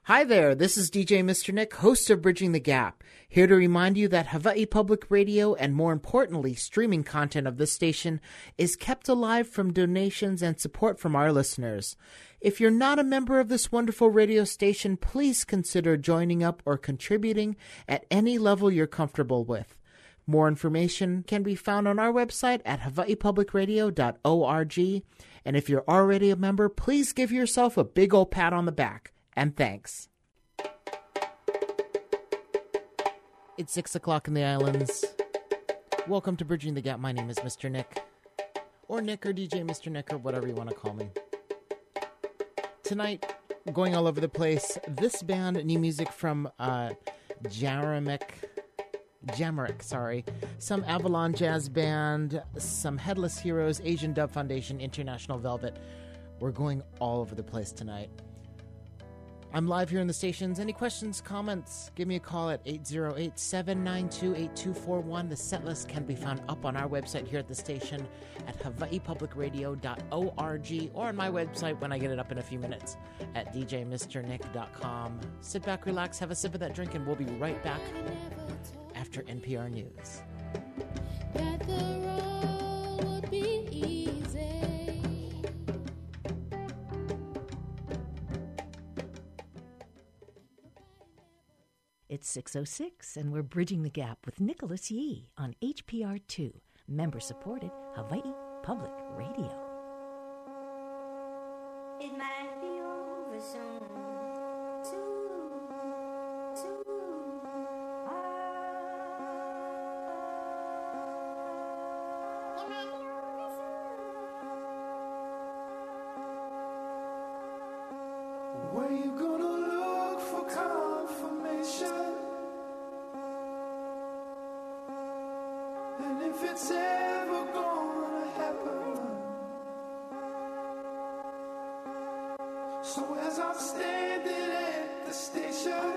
Hi there, this is DJ Mr. Nick, host of Bridging the Gap, here to remind you that Hawaii Public Radio and more importantly, streaming content of this station is kept alive from donations and support from our listeners. If you're not a member of this wonderful radio station, please consider joining up or contributing at any level you're comfortable with. More information can be found on our website at hawaiipublicradio.org, and if you're already a member, please give yourself a big old pat on the back. And thanks. It's 6 o'clock in the islands. Welcome to Bridging the Gap. My name is Mr. Nick. Or Nick or DJ Mr. Nick or whatever you want to call me. Tonight, going all over the place, this band, new music from Jamerick, some Avalon Jazz Band, some Headless Heroes, Asian Dub Foundation, International Velvet. We're going all over the place tonight. I'm live here in the stations. Any questions, comments, give me a call at 808-792-8241. The set list can be found up on our website here at the station at hawaiipublicradio.org or on my website when I get it up in a few minutes at djmrnick.com. Sit back, relax, have a sip of that drink, and we'll be right back after NPR News. That the road would be easy. It's 6:06, and we're Bridging the Gap with Nicholas Yee on HPR2, member-supported Hawaii Public Radio. It might be over soon. Where you gonna look for confirmation? And if it's ever gonna happen. So as I'm standing at the station,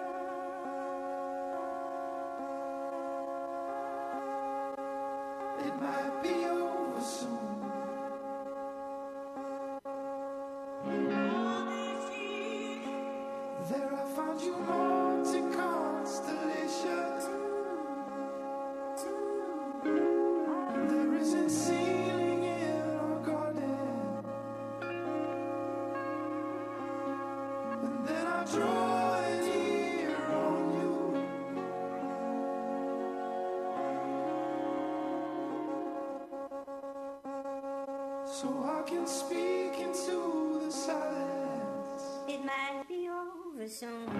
it might be over soon. There I found you haunting constellations. There isn't ceiling in our garden. And then I draw an ear on you. So I can speak into the silence. It might be over soon.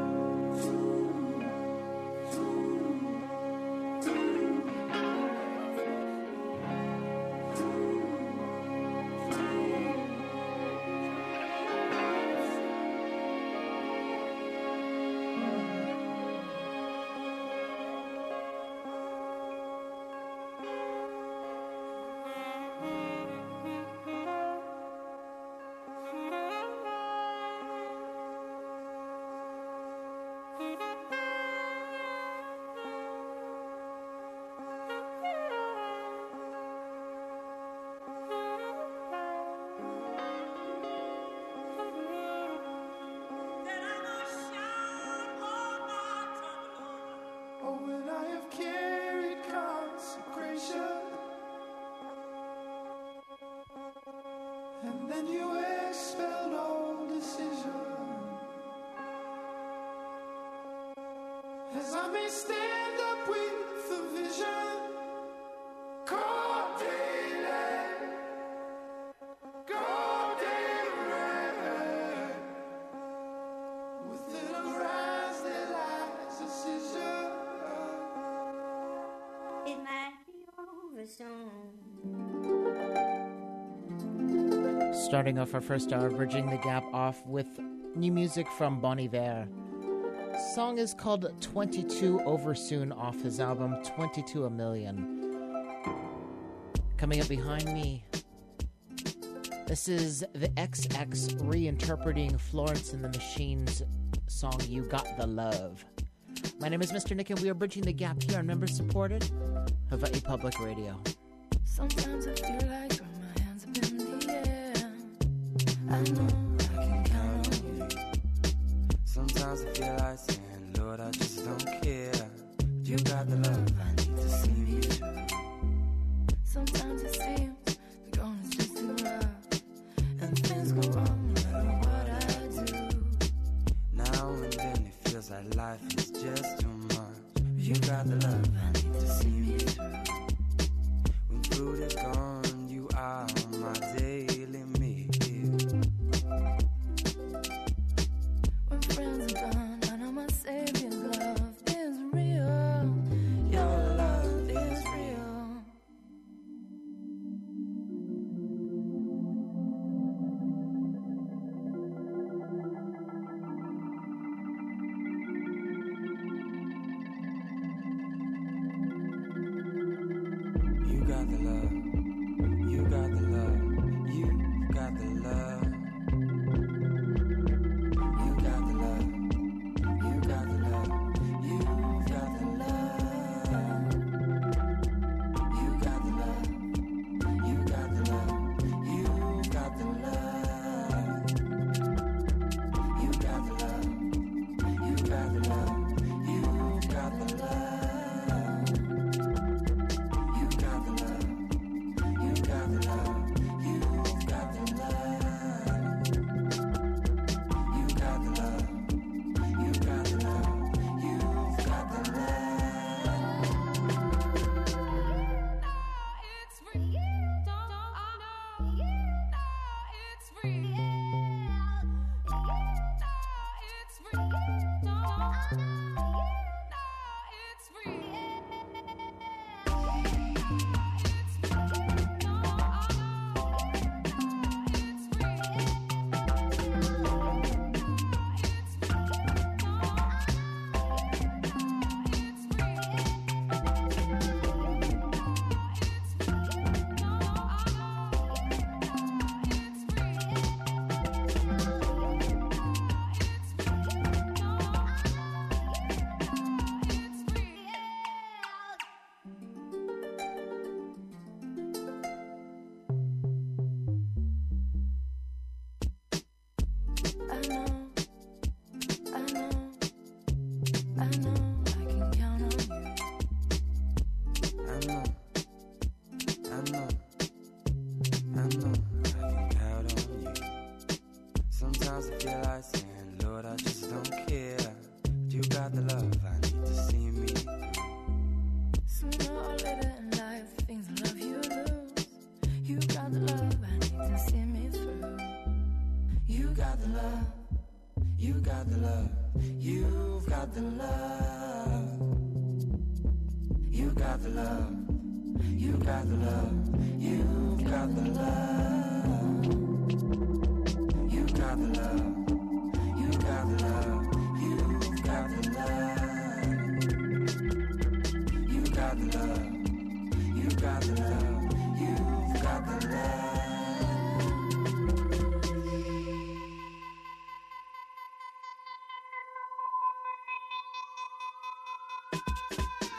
And then you expelled all decision. As I may stand up with the vision, cold daylight, golden red, within a rise that lies a scissor. It might be over soon. Starting off our first hour, Bridging the Gap off with new music from Bon Iver. Song is called 22 Over Soon off his album 22 A Million. Coming up behind me, this is the XX reinterpreting Florence and the Machine's song You Got the Love. My name is Mr. Nick, and we are Bridging the Gap here on member-supported Hawaii Public Radio. Sometimes I feel like throw my hands up in the air. I know I can count on you. Sometimes I feel like saying, Lord, I just don't care. You got the love I need to see me through. Sometimes it seems the going is just too rough, and things go wrong no matter what I do. Now and then it feels like life is just too much. You got the love I need to see me through. When food is gone, you are my daily meal. When friends are gone, I know my Savior's love is real. Your love is real. You got the love. You got the love. You got the love. You got the love. You got the love. You got the love. You got the love. You got the love. You got the love. You got the love. You got the love. You got the love. You got the love. You got the love. You got the love. You got the love. You got the love. You got the love. It's free. Don't know. It's free. It's free. Don't it's free.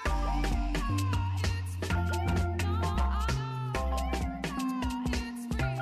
It's free.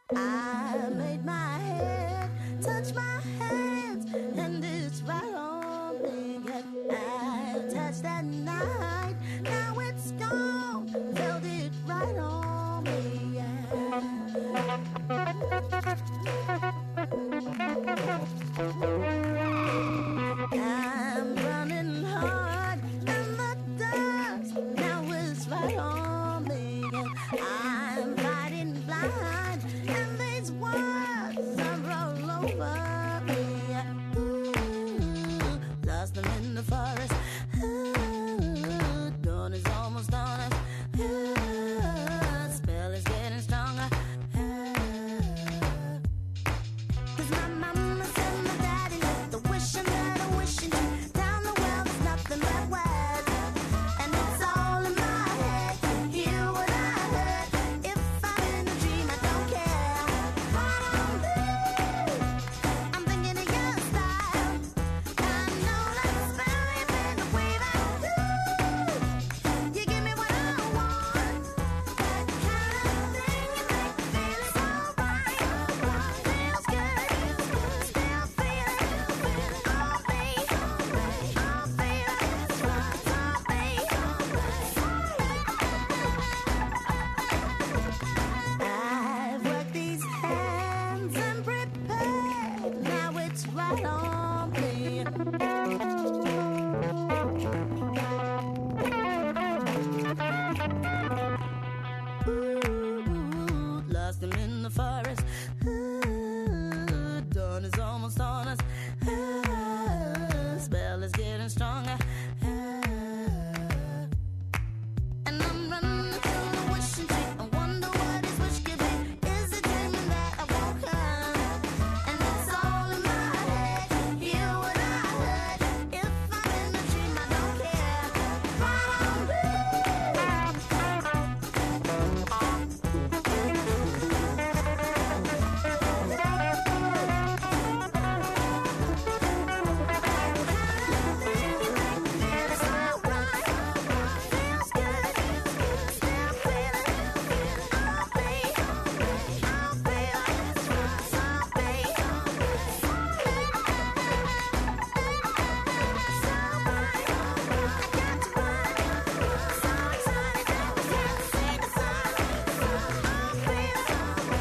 I made my head touch my hands, and it's right on me. I touched that night, now it's gone. Felt it right on me. I'm running hard in the dust, now it's right on me. I'm fighting blind, and these words are all over me. Ooh, lost them in the forest. Ooh, dawn is almost on us. Ooh, spell is getting stronger. Cause my mama said my daddy left the wishing that I'm wishing you. Down the well there's nothing but words, and it's all in my head. Hear what I heard. If I'm in a dream I don't care. Right on through, I'm thinking of your style. I know that spell you've been waving through. You give me what I want, that kind of thing you make me feel so right. Feels good, still feeling all me, all feelings right on me. I've worked these hands and prepared, now it's right on me. Ooh, lost them in the forest. Ooh, dawn is almost on us. Ooh, spell is getting stronger. And I'm running through the wishing tree. I wonder what his wish could be. Is it dreaming that I woke up? And it's all in my head. Hear what I heard. If I'm in a dream, I don't care. Right on feels so right. Feels good, still feeling all me, all feelings right on me. So right, I got to run. So excited that we can't see the sun. All feelings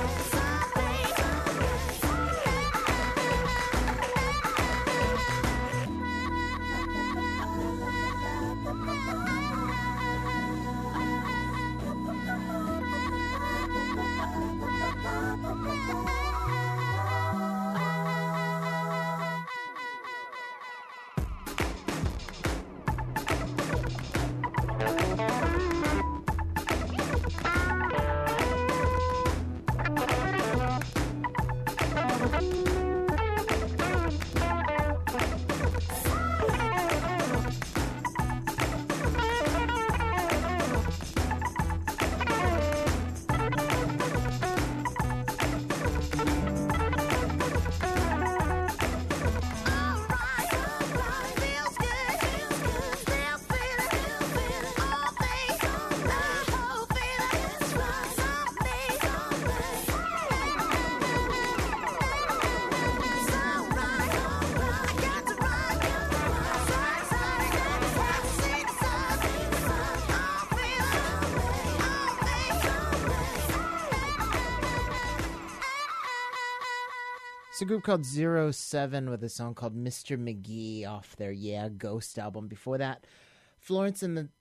It's a group called 07 with a song called Mr. McGee off their Yeah Ghost album. Before that, Florence and the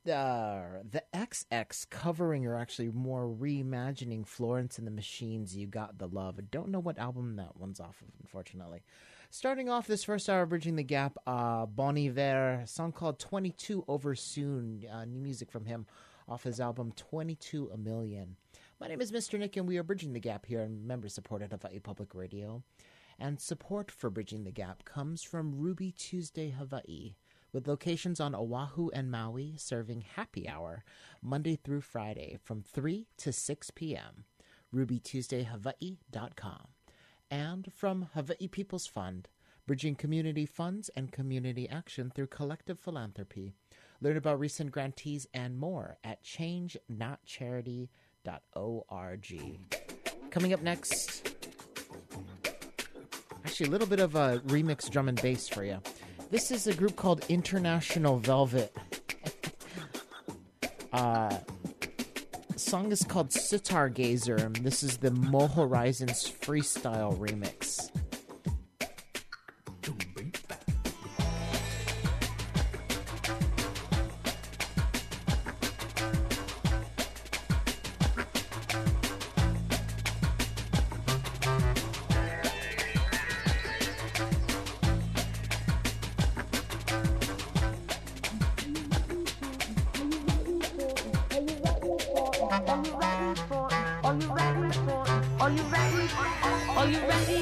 XX covering, or actually more reimagining, Florence and the Machine's You Got the Love. I don't know what album that one's off of, unfortunately. Starting off this first hour, Bridging the Gap, Bon Iver, a song called 22 Over Soon, new music from him off his album 22 A Million. My name is Mr. Nick, and we are Bridging the Gap here, member-supported Hawaii Public Radio. And support for Bridging the Gap comes from Ruby Tuesday Hawaii, with locations on Oahu and Maui, serving happy hour Monday through Friday from 3 to 6 p.m. RubyTuesdayHawaii.com. And from Hawaii People's Fund, bridging community funds and community action through collective philanthropy. Learn about recent grantees and more at changenotcharity.org. Coming up next, actually a little bit of a remix drum and bass for you. This is a group called International Velvet. Song is called Sitar Gazer, and this is the Mo Horizons freestyle remix. Are you ready?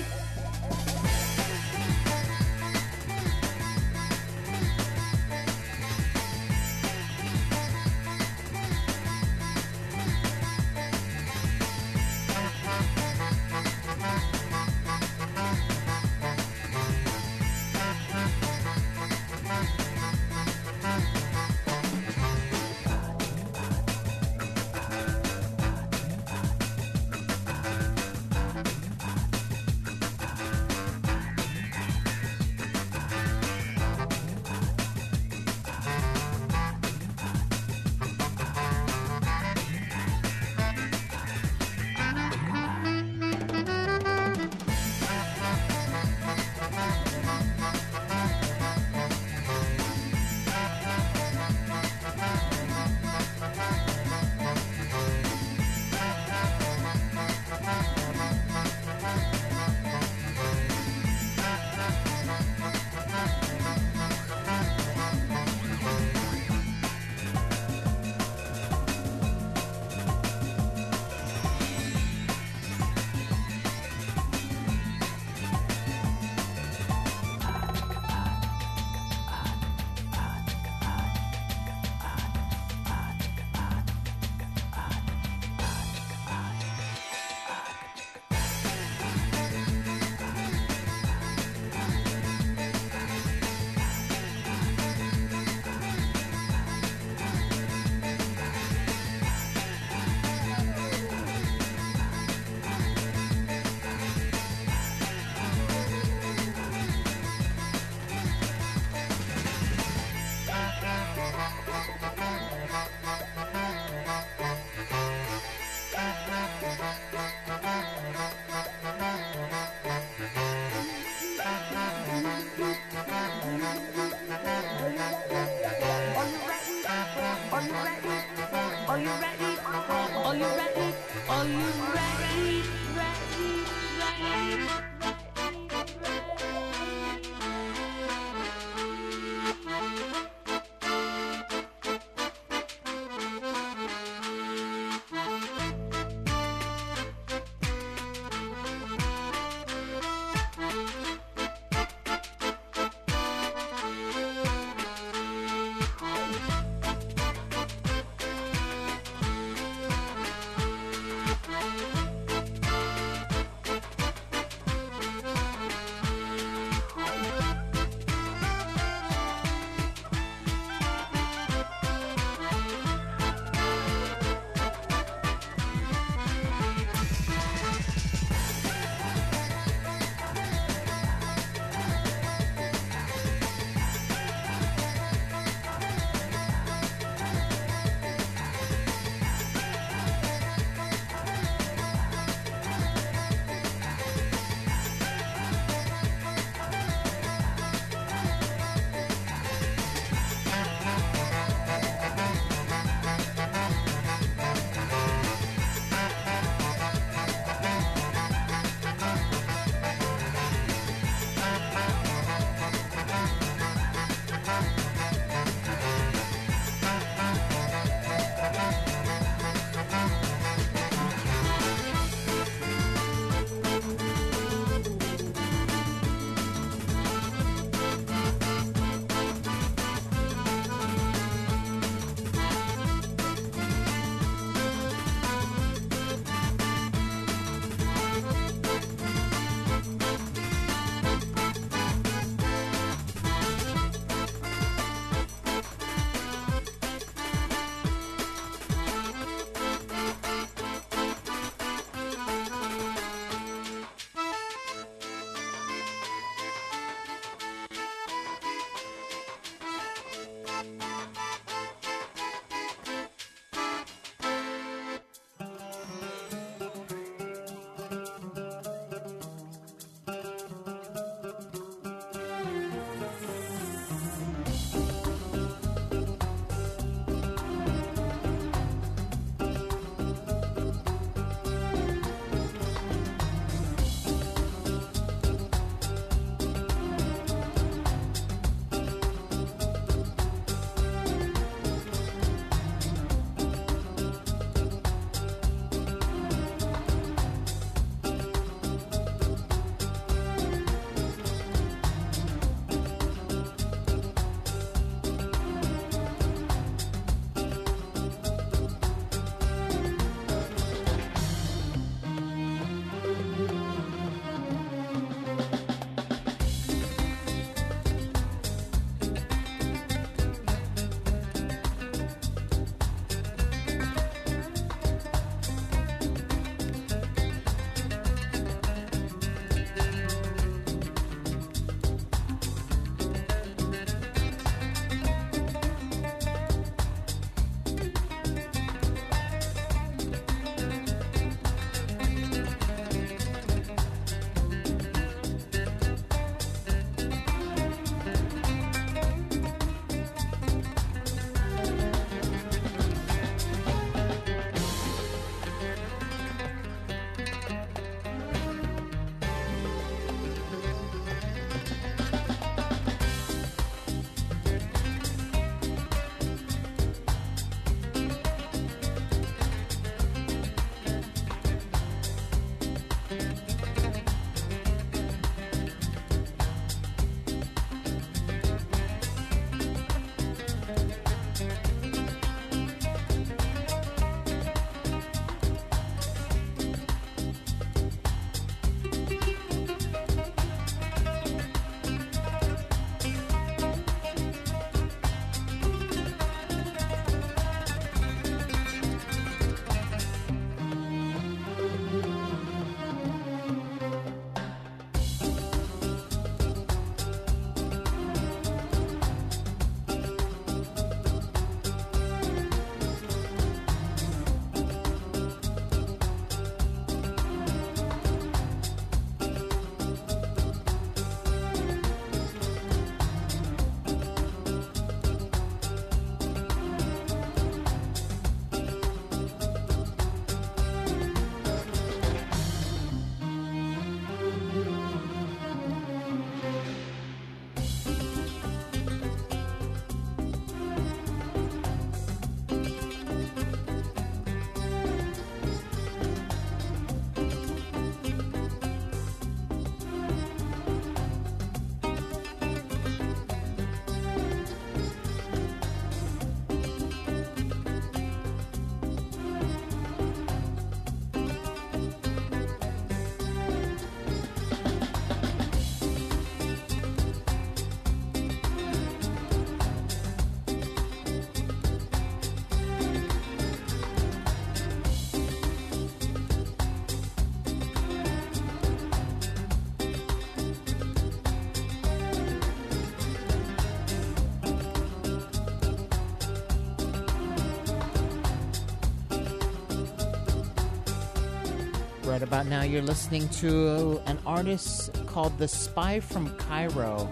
Right about now, you're listening to an artist called The Spy from Cairo.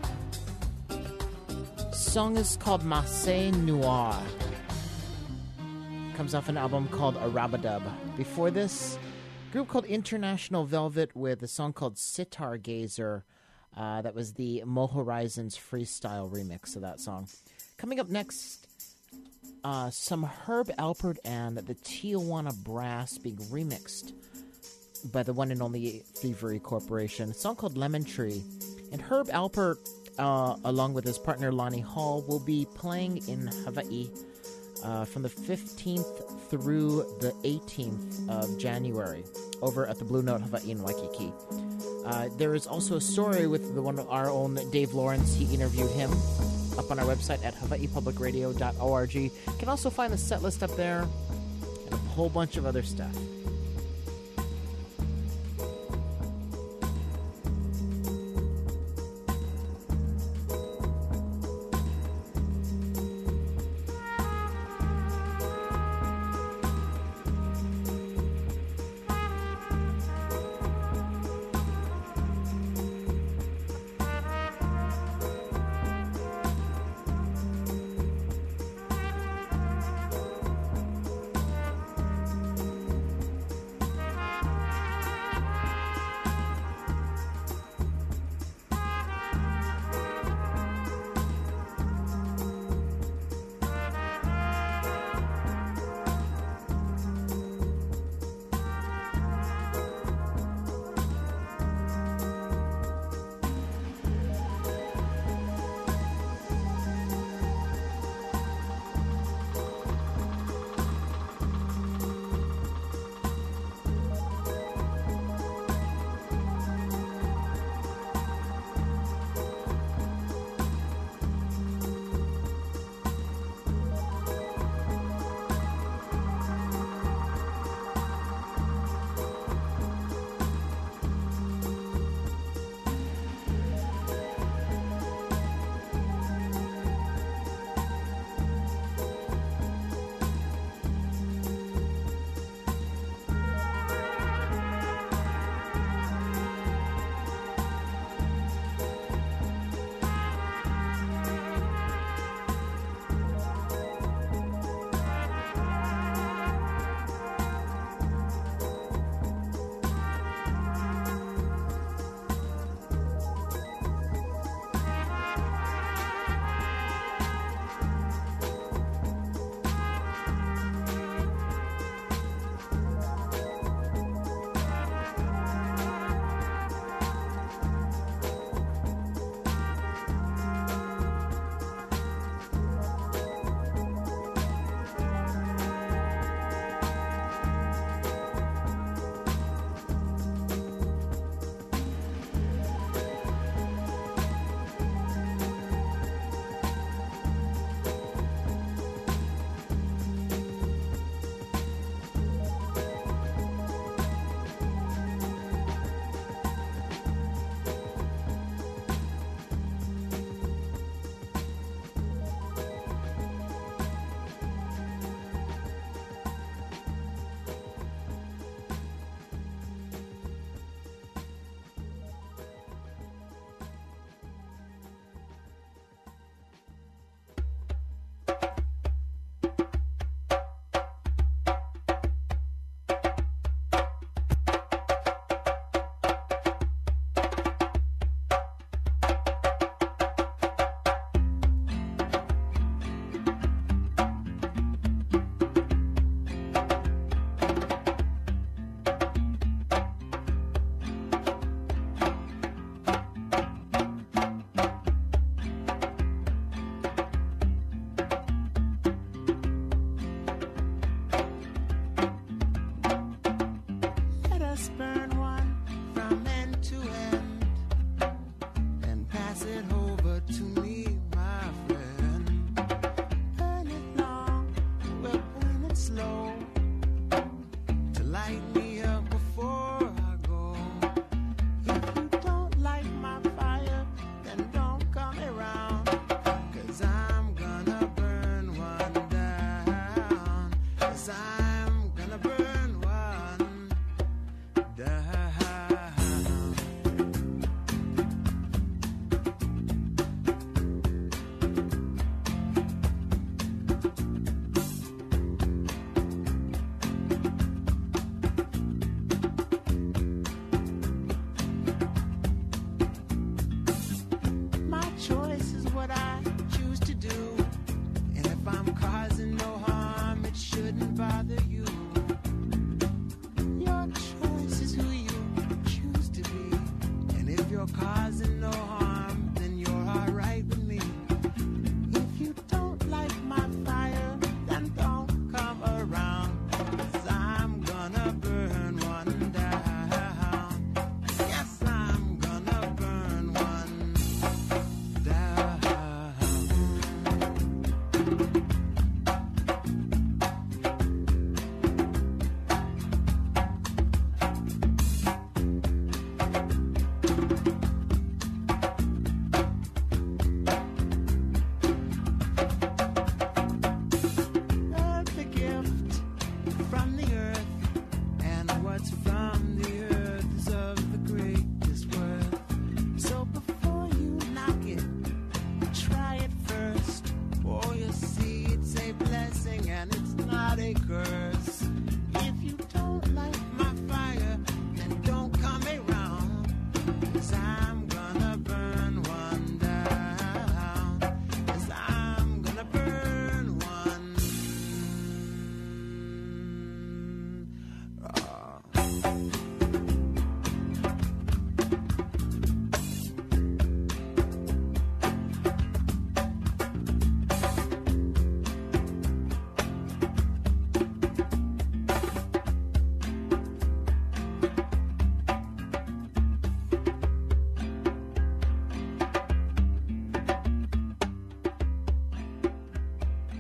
Song is called Marseille Noir. Comes off an album called Arabadub. Before this, a group called International Velvet with a song called Sitar Gazer. That was the Mo Horizons freestyle remix of that song. Coming up next, some Herb Alpert and the Tijuana Brass being remixed by the one and only Thievery Corporation. A song called Lemon Tree. And Herb Alpert, along with his partner Lonnie Hall, will be playing in Hawaii from the 15th through the 18th of January over at the Blue Note Hawaii in Waikiki. There is also a story with the one of our own Dave Lawrence. He interviewed him up on our website at hawaiipublicradio.org. You can also find the set list up there and a whole bunch of other stuff.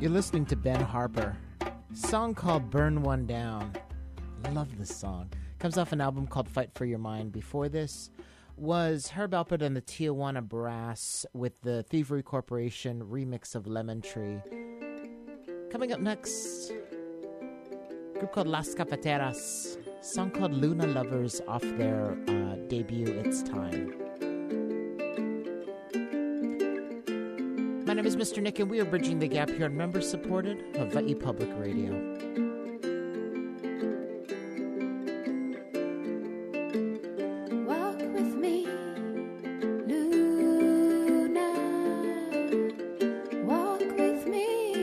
You're listening to Ben Harper. Song called Burn One Down. Love this song. Comes off an album called Fight for Your Mind. Before this was Herb Alpert and the Tijuana Brass with the Thievery Corporation remix of Lemon Tree. Coming up next, a group called Las Cafeteras. Song called Luna Lovers off their debut It's Time. My name is Mr. Nick, and we are bridging the gap here on member-supported Hawaii Public Radio. Walk with me, Luna. Walk with me,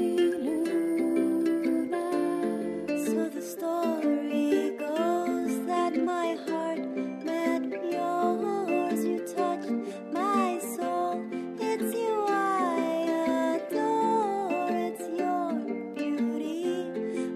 Luna. So the story goes that my heart met yours. You touched my soul. It's you I adore. It's your beauty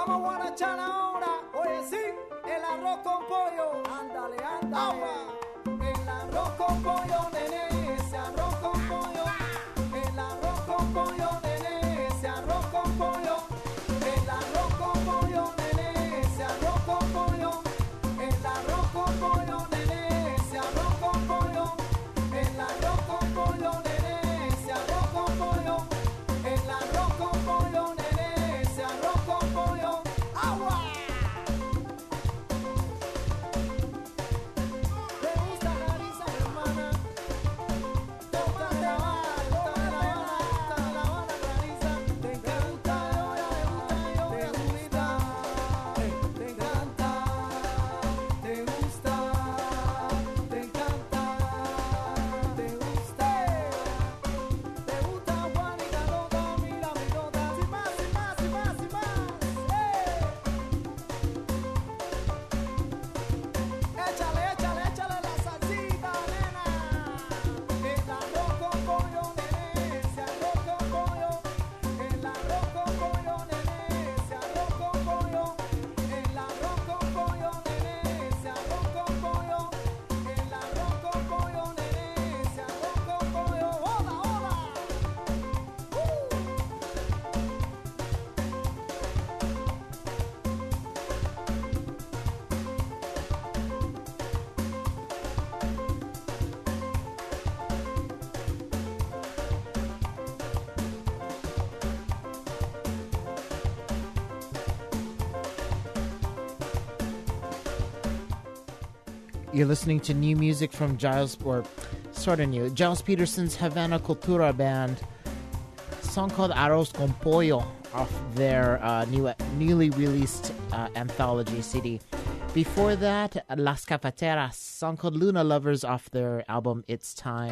vamos a guarachar ahora. Oye, sí, el arroz con pollo. Ándale, ándale. El arroz con pollo, nene, ese arroz con pollo. El arroz con pollo, nene, ese arroz con pollo. El arroz con pollo, nene, ese arroz con pollo. El arroz con pollo, nene, ese arroz con pollo. El arroz con pollo, nene, ese arroz con pollo. El arroz con pollo, nene, ese arroz con pollo. ¡Agua! ¿Te gusta la risa, hermana? ¿Te gusta la Habana? ¿Te gusta la Habana, Clarisa? ¿Te encanta? ¿Te gusta? ¿Te encanta? ¿Te gusta? ¿Te encanta? ¿Te gusta? ¿Te gusta, Juanita loca? Mira mi nota. Sin más, sin más, sin más, sin más. Échale, échale, échale la salsita, nena. El arroz con pollo, nene, ese arroz con pollo. El arroz con pollo, nene, ese arroz con pollo. El arroz con pollo, nene, ese arroz con pollo. El arroz con pollo, nene, ese arroz con pollo. ¡Hola, hola! You're listening to new music from Giles, or sort of new, Giles Peterson's Havana Cultura Band. A song called Arroz con Pollo off their newly released anthology CD. Before that, Las Cafeteras, song called Luna Lovers off their album It's Time.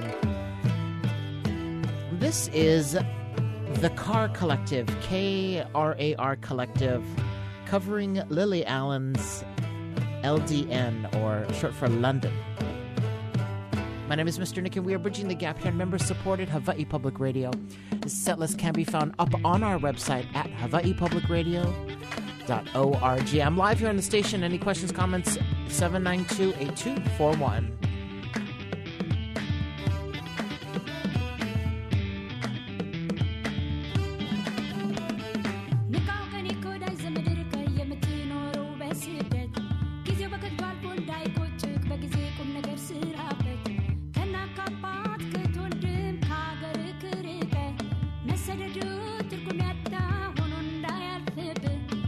This is the Car Collective, K-R-A-R Collective, covering Lily Allen's LDN, or short for London. My name is Mr. Nick, and we are bridging the gap here on member-supported Hawaii Public Radio. This setlist can be found up on our website at hawaiipublicradio.org. I'm live here on the station. Any questions, comments, 792-8241.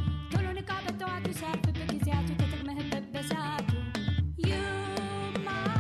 You, my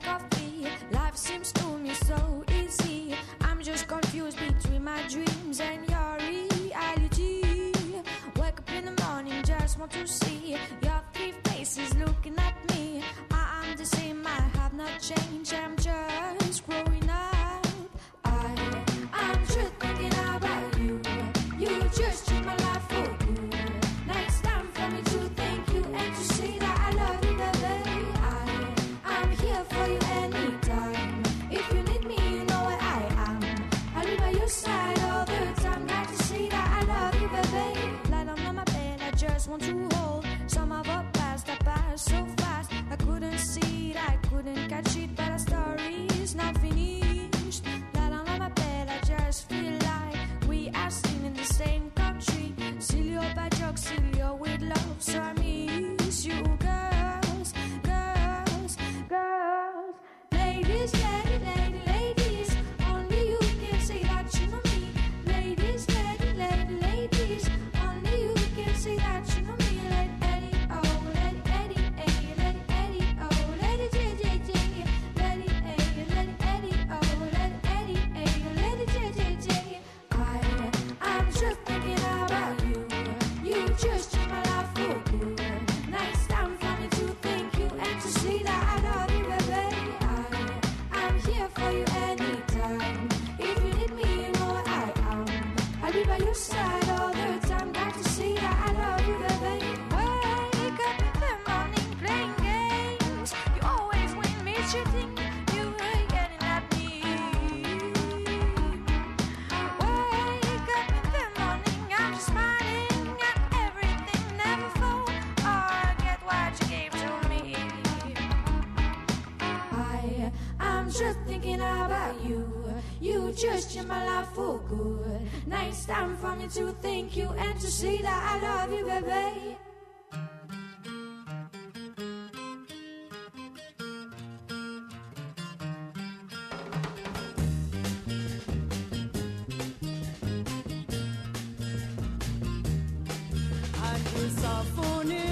coffee. Life seems to me so easy. I'm just confused between my dreams and your reality. Wake up in the morning, just want to see your three faces looking at me. I'm the same, I have not changed. I'm just growing up. I'm just thinking about you. You just changed my life for good. Now it's time for me to thank you and to say that I love you, baby. I'm here for you anytime. If you need me, you know where I am. I'll be by your side all the time. Got to say that I love you, baby. Lie down on my bed, I just want to hold some of our past that passed so fast. I couldn't see it, I couldn't catch it, but our story is not finished. Lie down on my bed, I just feel like we are singing in the same country. Still you're bad jokes, still you're with love. So I miss you, girls, girls, girls. Ladies, ladies, only you can say that you know me. Ladies, ladies, only you can say that you know me. Let Eddie, oh, let Eddie, let Eddie, oh, let it, let Eddie, oh, let Eddie, I'm just thinking about you. You just changed my life for good. Now it's time for me to thank you and to say that I love you, baby. I'm here for you anytime. If you need me, you know where I am. I'll be by your side all the time. Got to say that I love you, baby. Wake up in the morning playing games. You always win me cheating. You ain't getting at me. Wake up in the morning, I'm just smiling at everything. Never fall or get what you gave to me. I'm just thinking about you. You just changed my life for good. Now it's time for me to thank you and to say that I love you, baby. Andisafuni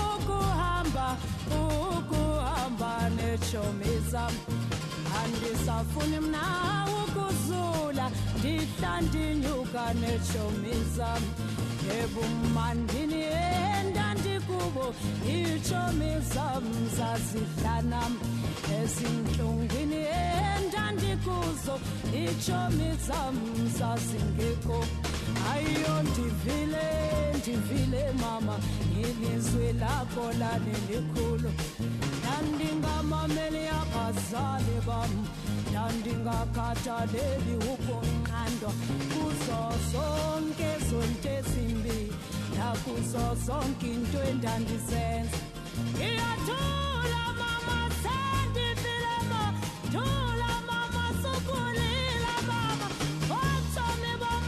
ukuhamba nechomi zam. Andisafuni mna ukuzula ndihla ndinyuka nechomi zam. Yebo mandini endandikubo ichomi zam zazidlanam. Ezinhlungwini endandikuzo ichomi zam zazingekho. Ayo ndivile mama ilizwi lakho lalilikhulu. Ndandingamameli abazali bam, ndandingakhathaleli ukunqandwa kuzo zonke zonto ezimbi nakuzo zonke into endandizenza. Ngiyathula mama sendivile ma, thula mama sukulila mama. Othomi bam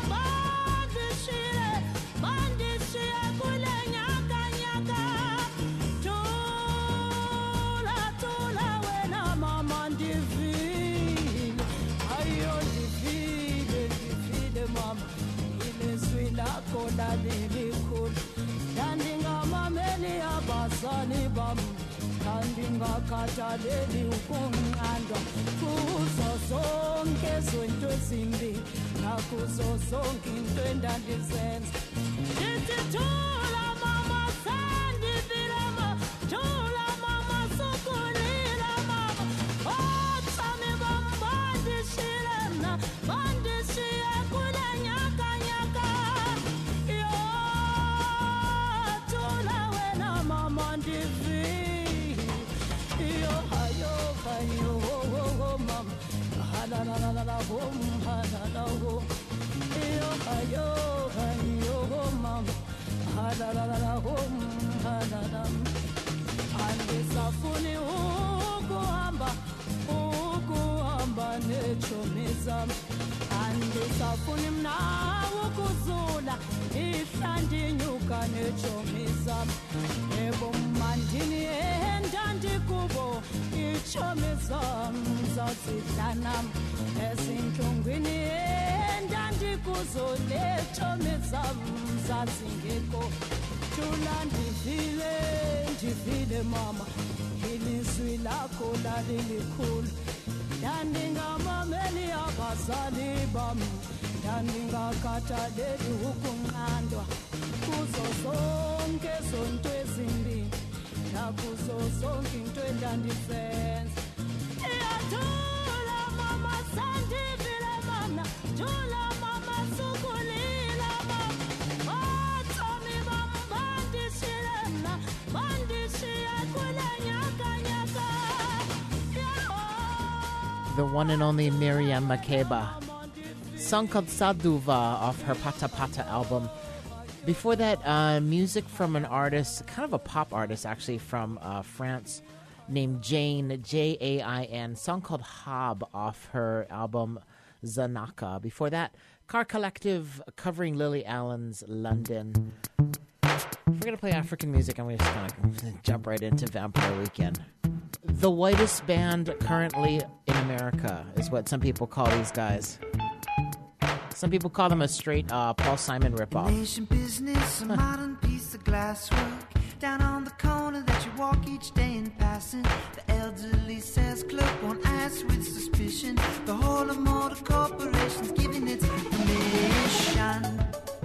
bandishiye kule nyaka nyaka. Thula wena mama ndivile. Ayo ndivile mama ilizwi lakho lalilikhulu. Ndandingamameli abazali bam, ndandingakhathaleli ukunqandwa kuzo zonke zonto ezimbi nakuzo zonke into endandizenza. Ndithi thula mama sendivile ma, thula mama sukulila mama. Othomi bam bandishile mna, bandishiye kule nyaka nyaka. Yo, thula wena mama ndivile. Yo, hayo mama. Halala hom, halala hom. Yo, hayo mama. Halala hom, halala. Andisafuni ukuhamba nechomi zam. Andisafuni mna ukuzula ihla ndinyuka nechomi zam. Yebo mandini endandikubo ichomi zam zazidlanam. Ezinhlungwini endandikuzo lechomi zam zazingekho. Thula ndivile mama ilizwi izwi lakho lalilikhulu ndandingamameli abazali bam ndandingakhathaleli ukunqandwa kuzo zonke zonto ezimbini nakuzo zonke into endandizenza iyathula mama sandivile mama thula mama sukulila mama bathomi bam bandishile mna bandishiya kule nyakanyaka The one and only Miriam Makeba. Song called Saduva off her Pata Pata album. Before that, music from an artist, kind of a pop artist actually, from France, named Jane, Jain. Song called Hab off her album Zanaka. Before that, Car Collective covering Lily Allen's London. If we're going to play African music, I'm just going to jump right into Vampire Weekend. The whitest band currently in America is what some people call these guys. Some people call them a straight Paul Simon ripoff. Nation business, a modern piece of glasswork. Down on the corner that you walk each day in passing. The elderly sales clerk won't ask with suspicion. The whole of motor corporations giving its permission.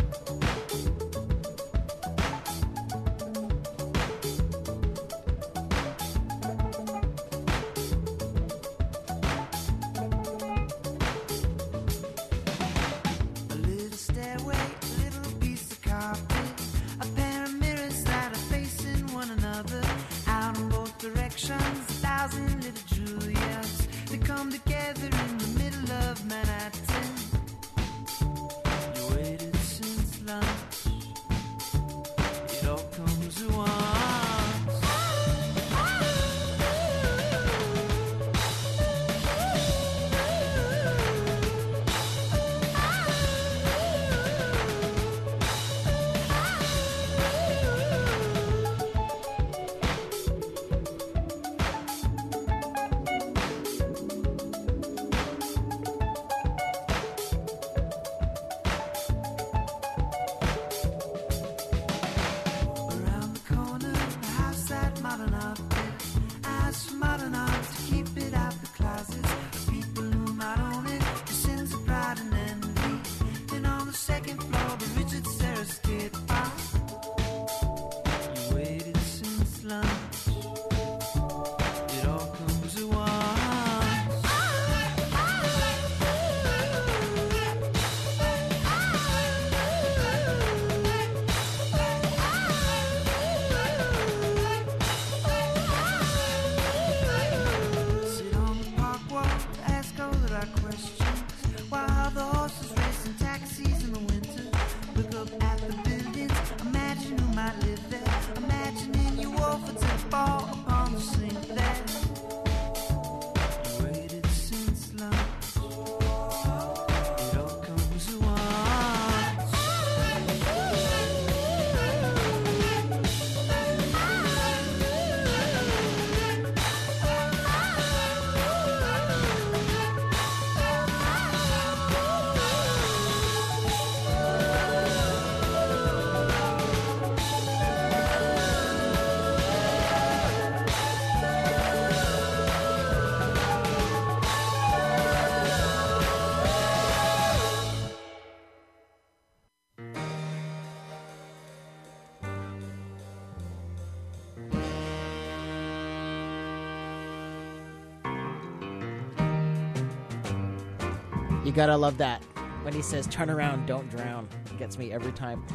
You gotta love that. When he says, turn around, don't drown. It gets me every time.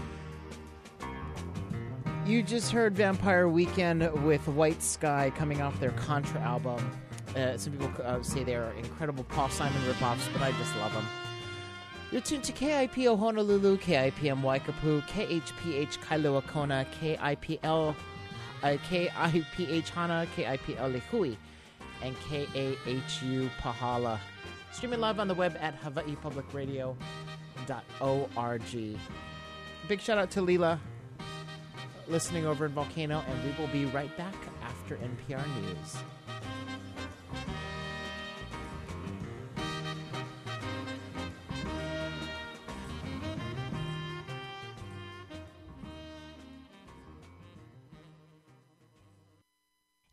You just heard Vampire Weekend with White Sky coming off their Contra album. Some people say they're incredible Paul Simon ripoffs, but I just love them. You're tuned to KIPO Honolulu, KIPM Waikapu, KHPH Kailua Kona, KIPH Hana, KIPL Lihui, and KAHU Pahala. Streaming live on the web at hawaiipublicradio.org. Big shout out to Leela, listening over in Volcano, and we will be right back after NPR News.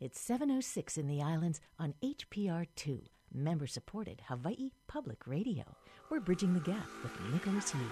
It's 7:06 in the islands on HPR2, member-supported Hawaii Public Radio. We're bridging the gap with Nicholas Yee.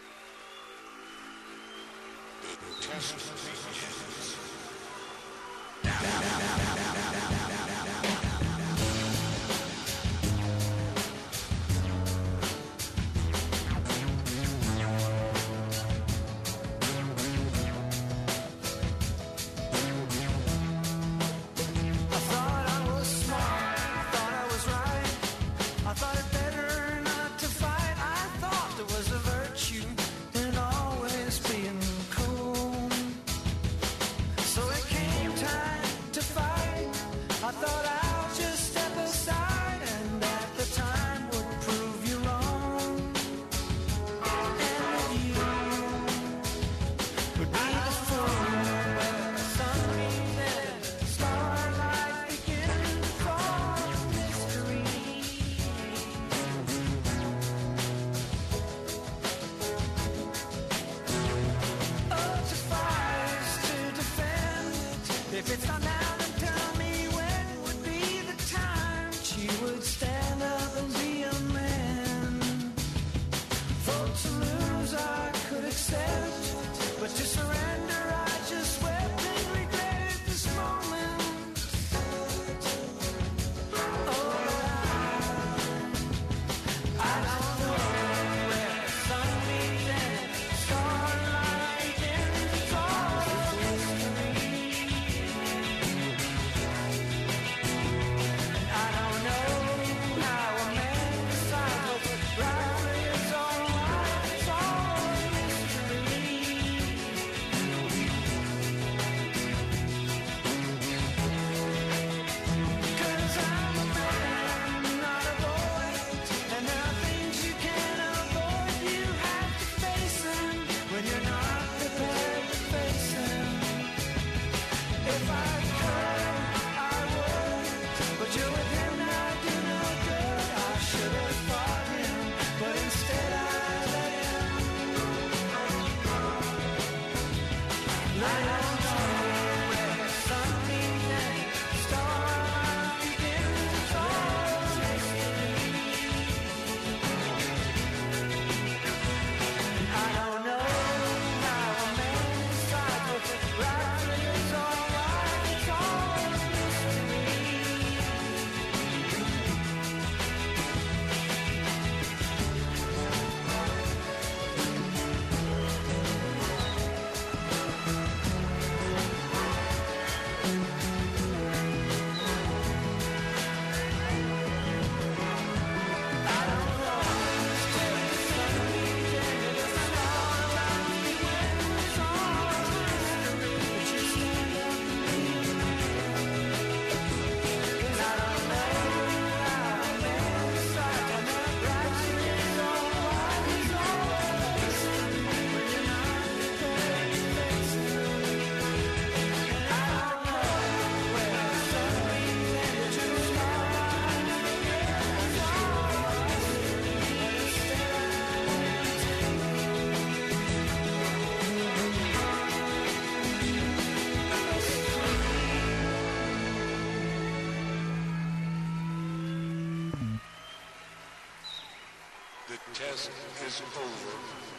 test is over.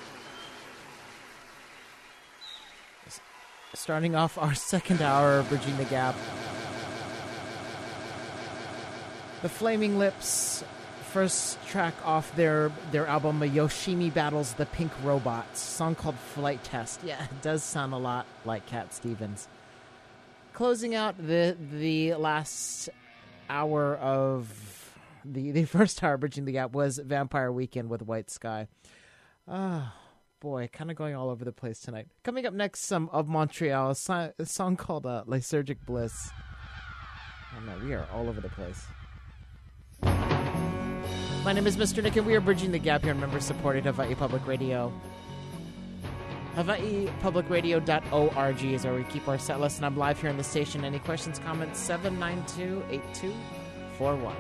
Starting off our second hour, Bridging the Gap. The Flaming Lips, first track off their album Yoshimi Battles the Pink Robots, song called Flight Test. Yeah, it does sound a lot like Cat Stevens. Closing out the last hour of the first hour, Bridging the Gap, was Vampire Weekend with White Sky. Ah, boy, kind of going all over the place tonight. Coming up next, some of Montreal, a song called Lysergic Bliss. Oh no, we are all over the place. My name is Mr. Nick, and we are Bridging the Gap here on member-supported Hawaii Public Radio. HawaiiPublicRadio.org is where we keep our set list, and I'm live here on the station. Any questions, comments, 792-8241.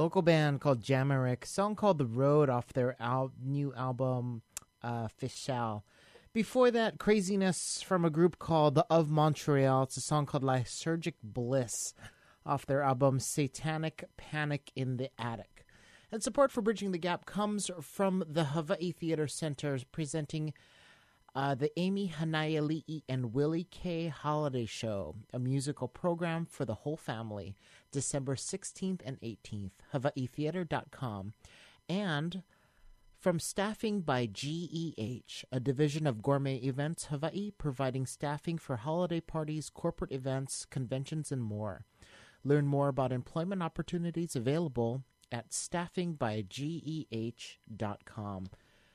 local band called Jamerick, song called The Road off their new album, Fischal. Before that, Craziness from a group called The Of Montreal. It's a song called Lysergic Bliss off their album Satanic Panic in the Attic. And support for Bridging the Gap comes from the Hawaii Theater Center presenting the Amy Hanaiali'i and Willie K. Holiday Show, a musical program for the whole family, December 16th and 18th, hawaiitheater.com. And from Staffing by GEH, a division of Gourmet Events Hawaii, providing staffing for holiday parties, corporate events, conventions, and more. Learn more about employment opportunities available at staffingbygeh.com.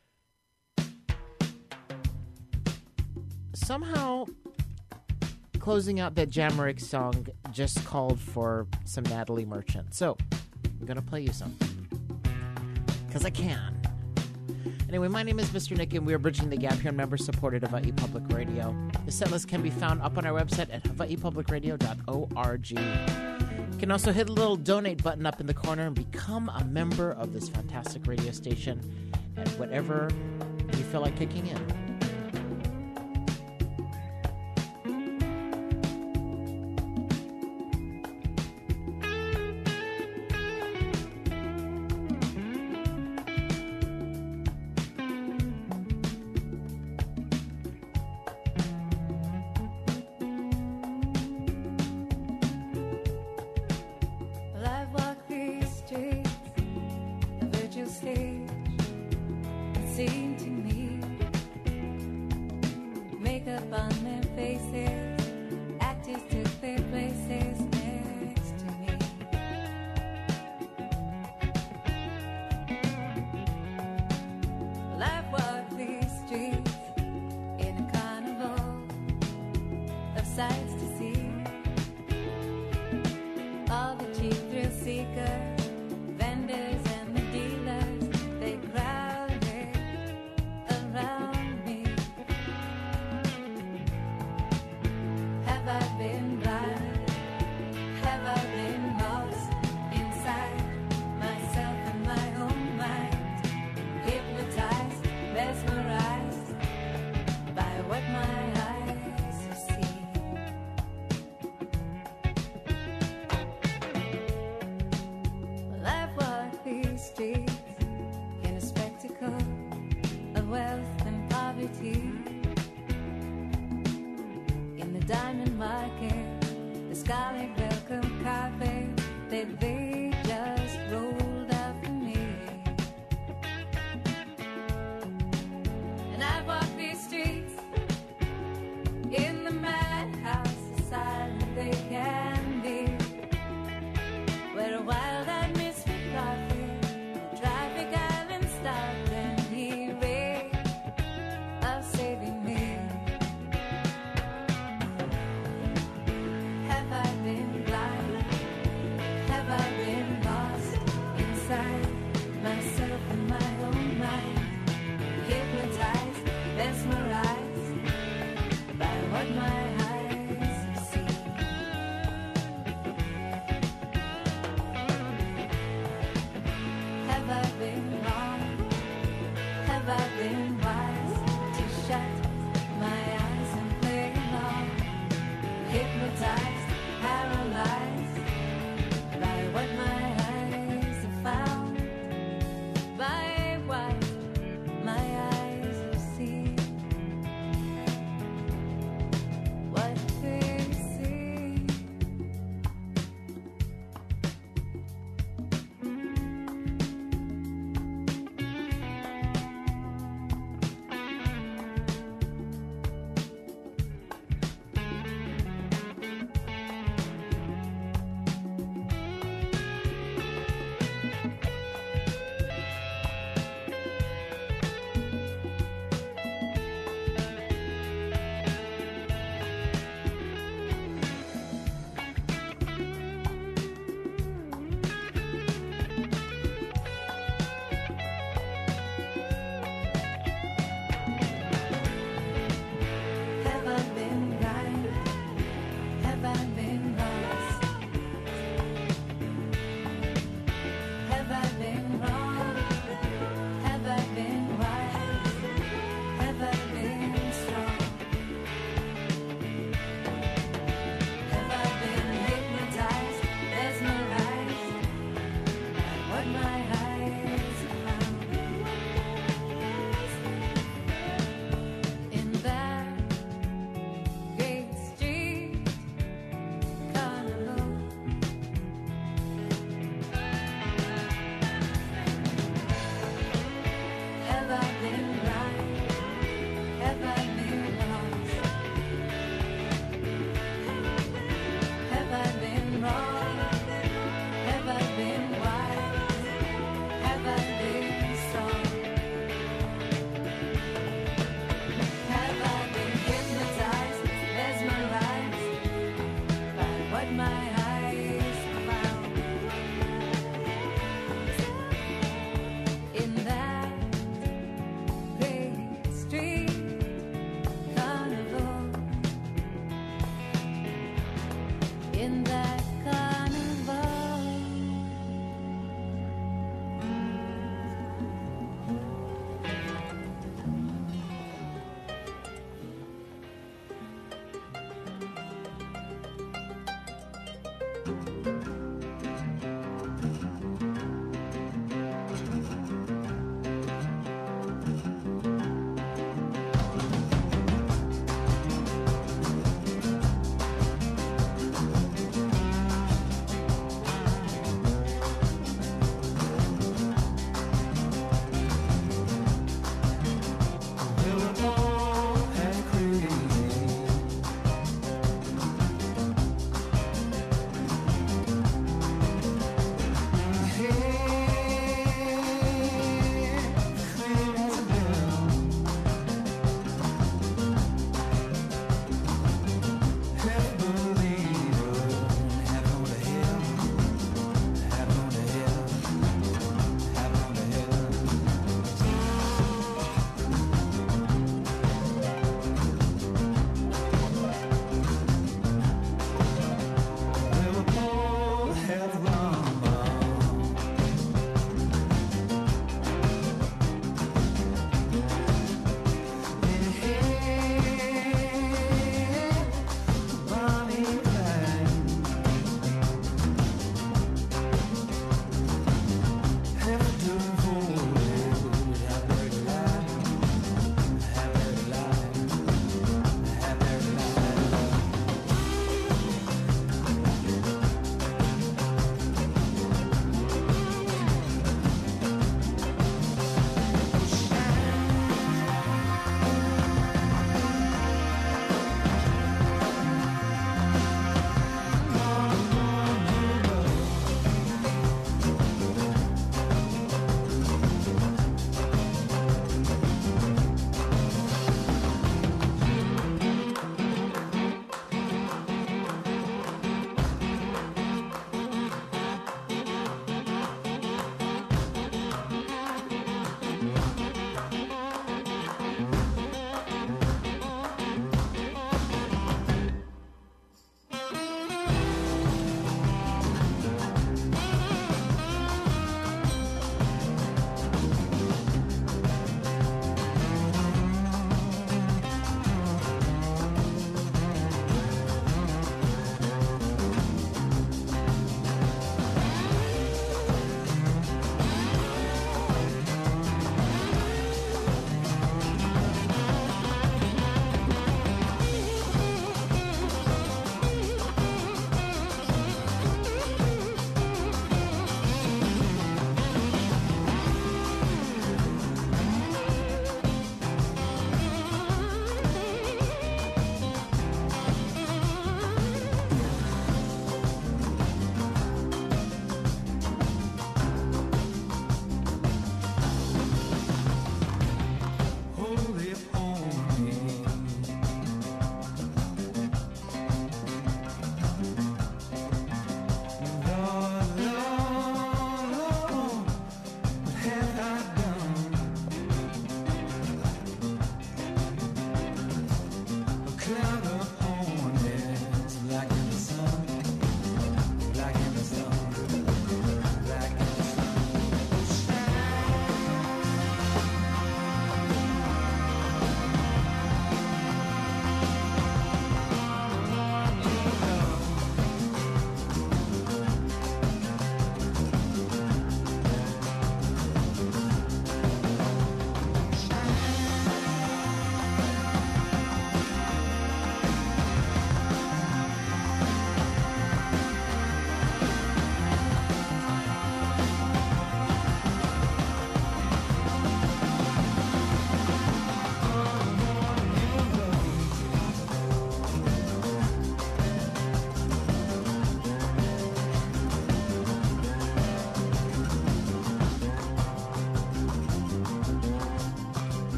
Somehow, closing out that Jamerick song just called for some Natalie Merchant. So, I'm going to play you some. Because I can. Anyway, my name is Mr. Nick, and we are Bridging the Gap here on member-supported Hawaii Public Radio. The set list can be found up on our website at hawaiipublicradio.org. You can also hit a little donate button up in the corner and become a member of this fantastic radio station at whatever you feel like kicking in.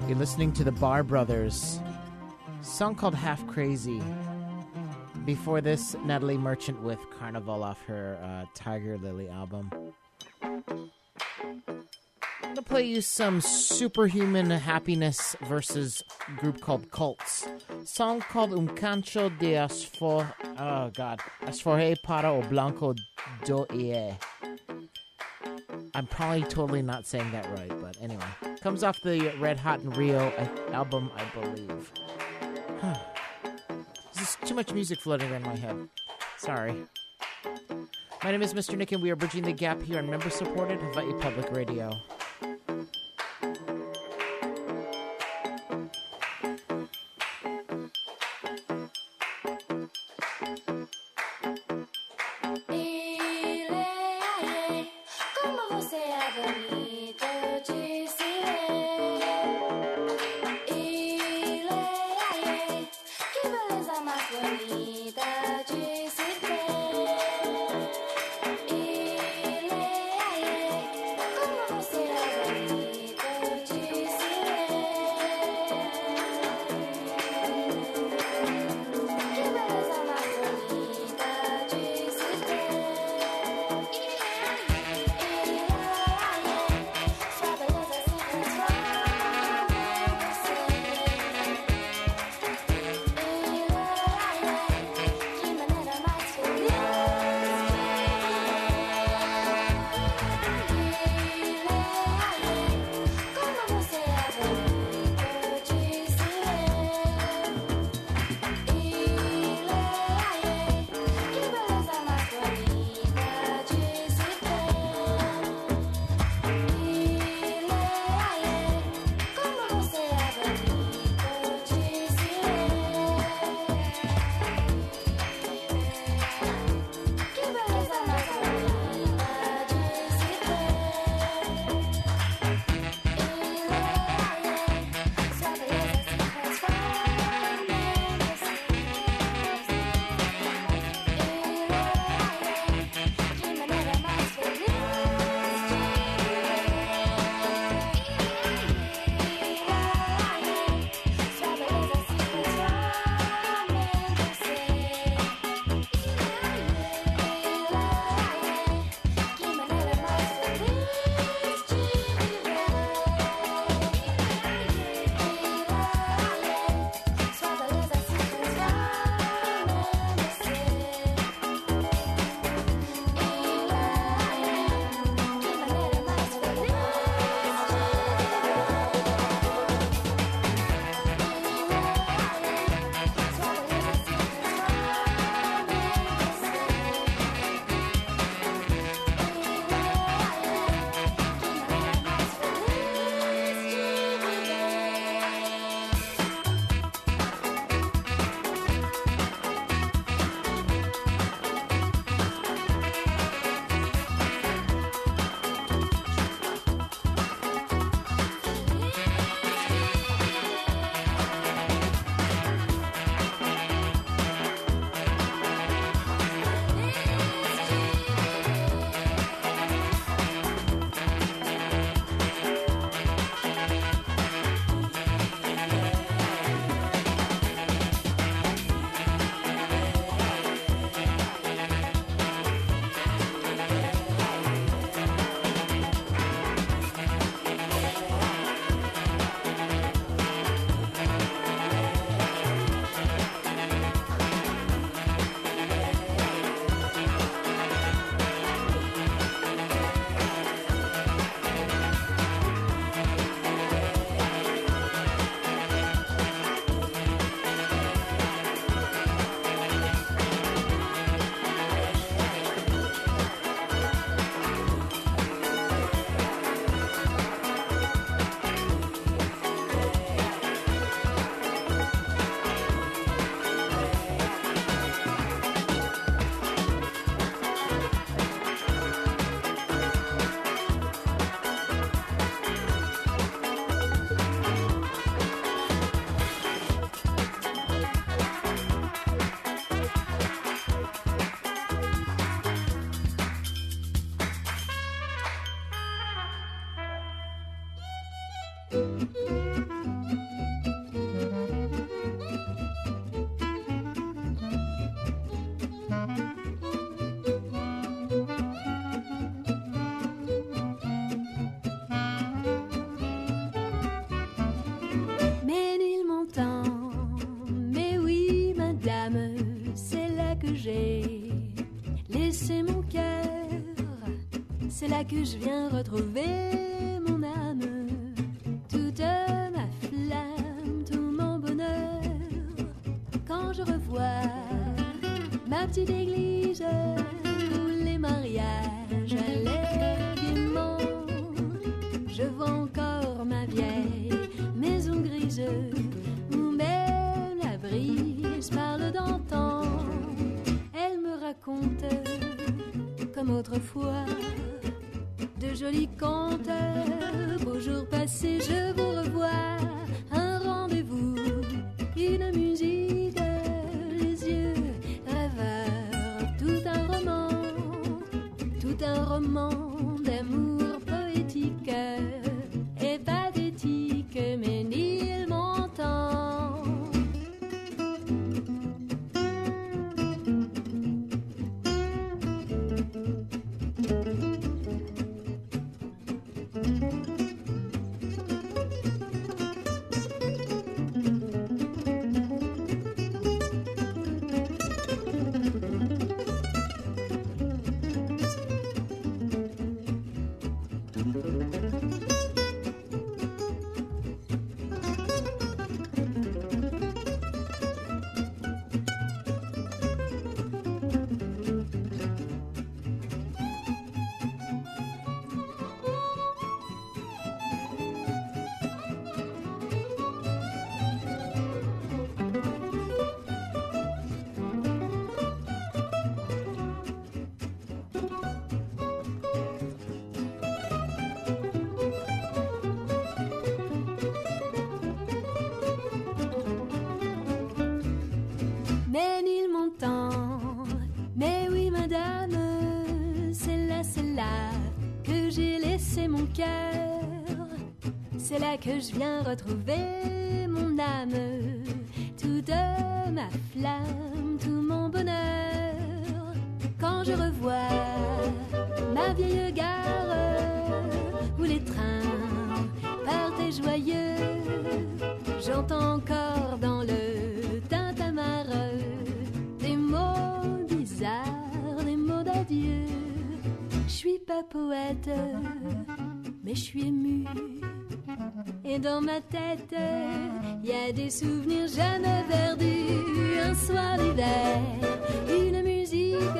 You're listening to the Bar Brothers. Song called Half Crazy. Before this, Natalie Merchant with Carnival off her Tiger Lily album. I'm going to play you some Superhuman Happiness versus a group called Cults. Song called Cancho de Asforje para o Blanco do Ie. I'm probably totally not saying that right, but anyway. Comes off the Red Hot and Rio album, I believe. There's too much music floating around my head. Sorry. My name is Mr. Nick, and we are bridging the gap here on member-supported Hawaii Public Radio. c'est là que je viens retrouver mon âme, toute ma flamme, tout mon bonheur. Quand je revois ma petite église où les mariages allaient gaiement, je vois encore ma vieille maison grise où même la brise parle d'antan. Elle me raconte comme autrefois de jolis contes. Beaux jours passés, je vous revois. Un rendez-vous, une musique, les yeux rêveurs. Tout un roman d'amour poétique et pathétique, mais nul m'entend. Mais nul m'entend. Mais oui, madame, c'est là que j'ai laissé mon cœur. C'est là que je viens retrouver mon âme, toute ma flamme, tout mon bonheur. Quand je revois ma vieille gare où les trains partaient joyeux, j'entends encore dans le tintamarre des mots bizarres, des mots d'adieu. Je suis pas poète, mais je suis émue. Et dans ma tête, y a des souvenirs jamais perdus. Un soir d'hiver, une musique,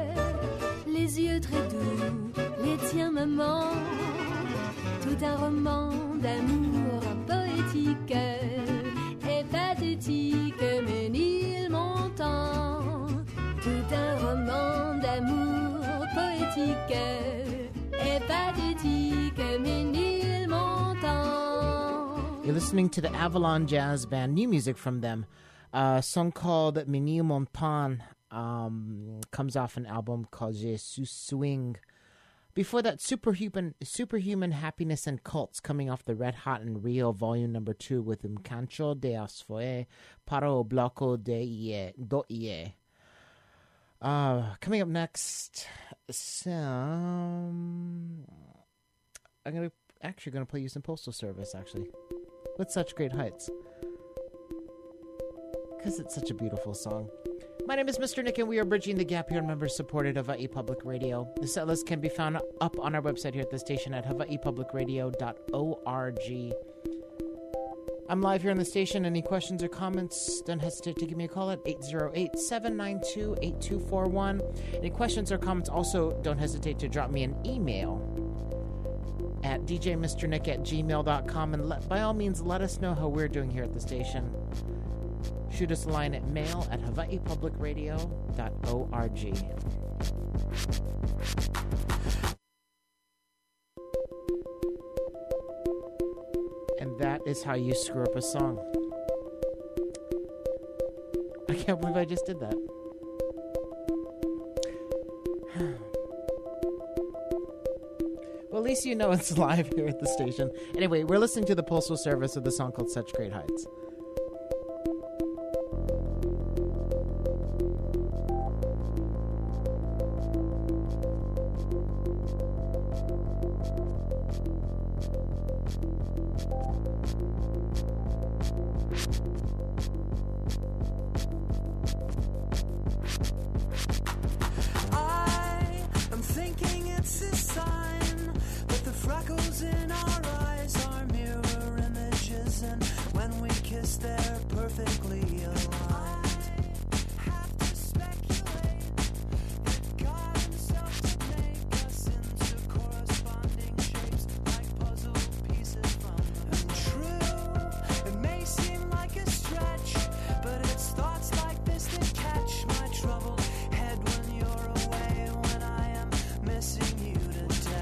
les yeux très doux, les tiens maman. Tout un roman d'amour poétique et pathétique, mais nul m'entend. Tout un roman d'amour poétique et pathétique, mais nul m'entend. You're listening to the Avalon Jazz Band, new music from them. A song called Menil Montan comes off an album called Jesus Swing. Before that, Superhuman Happiness and Cults, coming off the Red Hot in Rio Volume Number 2 with Cancho de Asfoe para o Bloco do Ie. Coming up next, I'm gonna play you some Postal Service, actually, with Such Great Heights, because it's such a beautiful song. My name is Mr. Nick, and we are bridging the gap here, member-supported Hawaii Public Radio. The set list can be found up on our website here at the station at hawaiipublicradio.org. I'm live here on the station. Any questions or comments, don't hesitate to give me a call at 808-792-8241. Any questions or comments, also don't hesitate to drop me an email at djmrnick@gmail.com, and by all means, let us know how we're doing here at the station. Shoot us a line at mail@hawaiipublicradio.org. And that is how you screw up a song. I can't believe I just did that. Well, at least you know it's live here at the station. Anyway, we're listening to the Postal Service with a song called Such Great Heights. I am thinking it's It's a sign that the freckles in our eyes are mirror images, and when we kiss, they're perfectly aligned. I have to speculate that God himself did make us into corresponding shapes, like puzzle pieces from the and true, it may seem like a stretch, but it's thoughts like this that catch my troubled head when you're away, when I am missing you to death.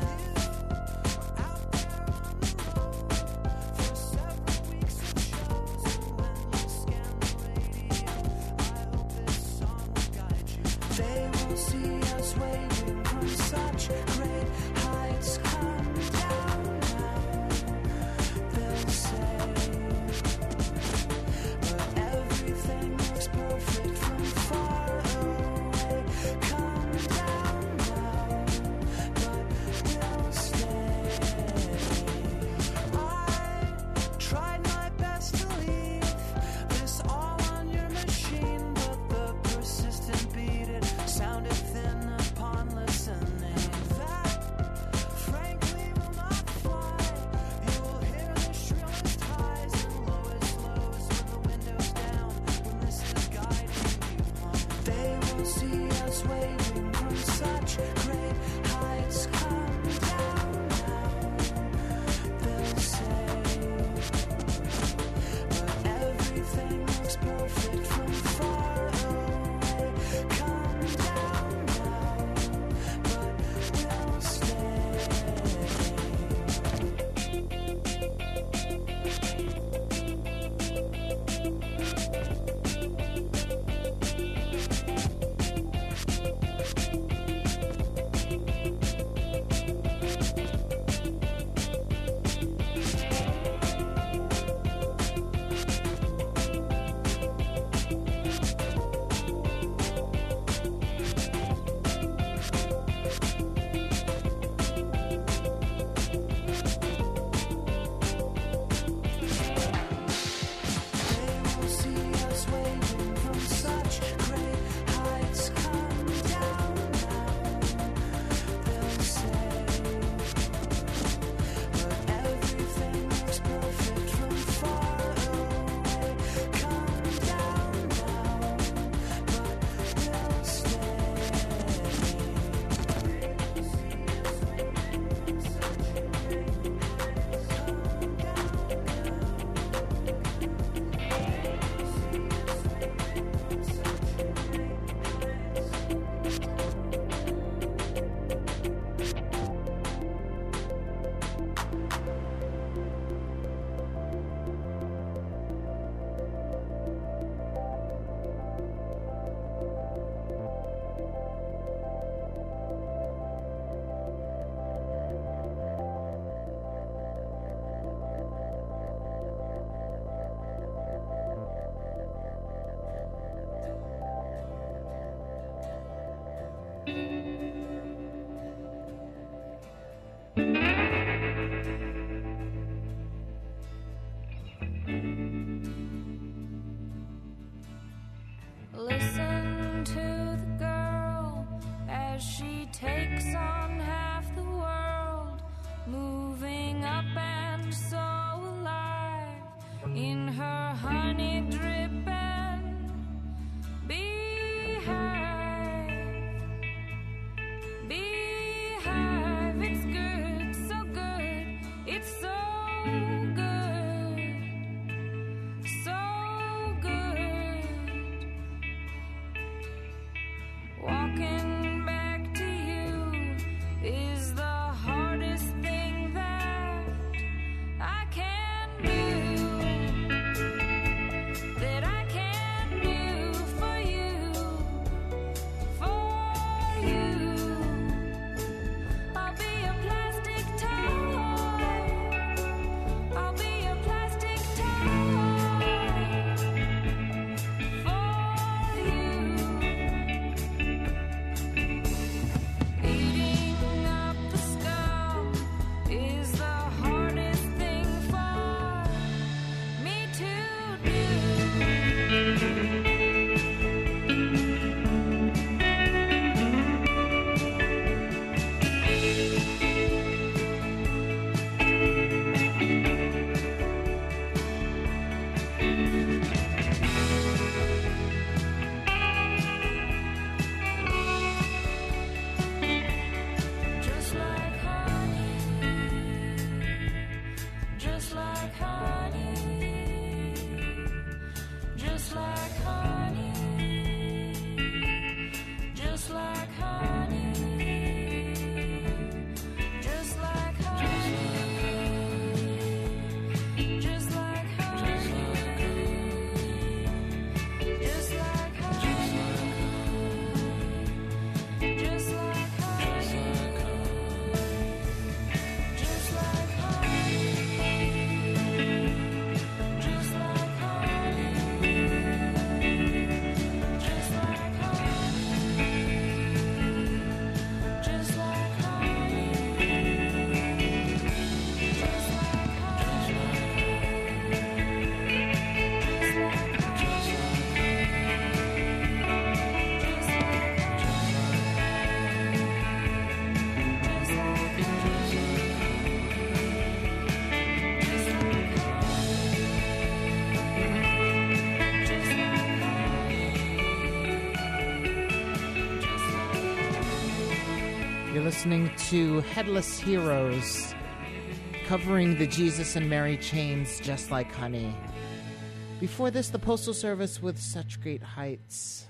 listening to Headless Heroes covering the Jesus and Mary Chains, Just Like Honey. Before this, the Postal Service with Such Great Heights.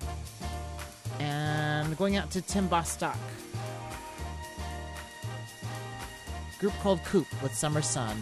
And going out to Tim Bostock. Group called Coop with Summer Sun.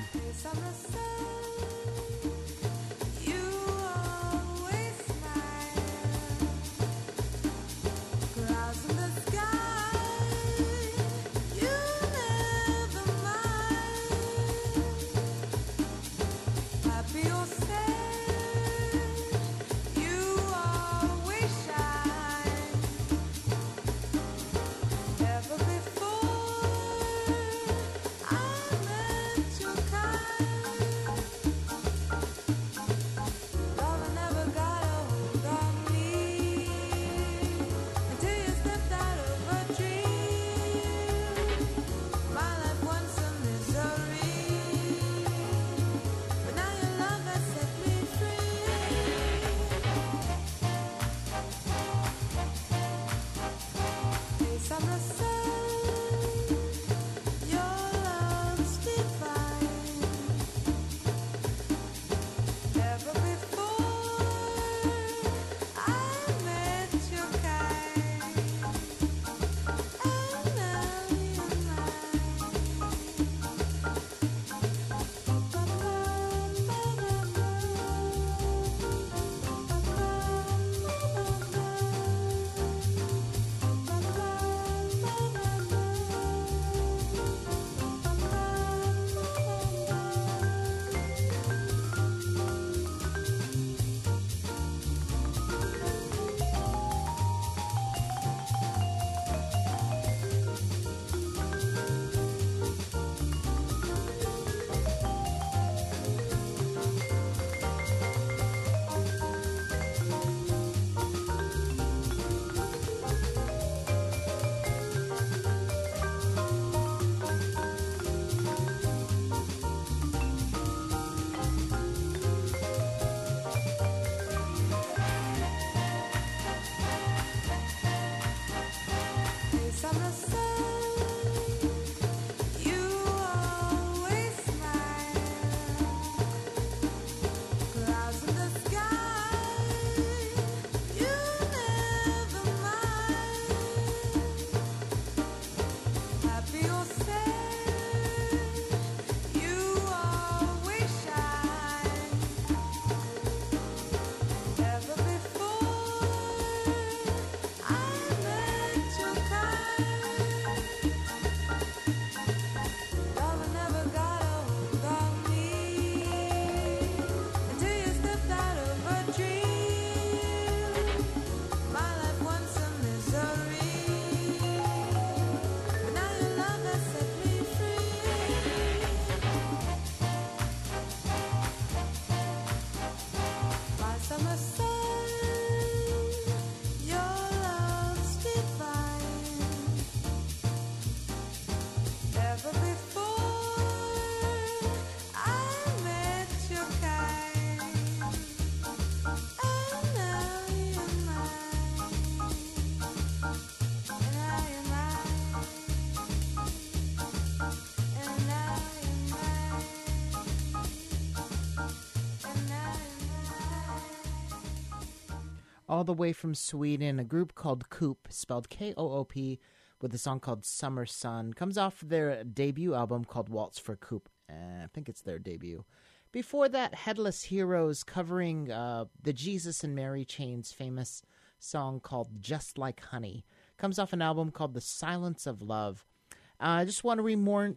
All the way from Sweden, a group called Coop, spelled K-O-O-P, with a song called Summer Sun. Comes off their debut album called Waltz for Coop. I think it's their debut. Before that, Headless Heroes covering the Jesus and Mary Chains famous song called Just Like Honey. Comes off an album called The Silence of Love. I just want to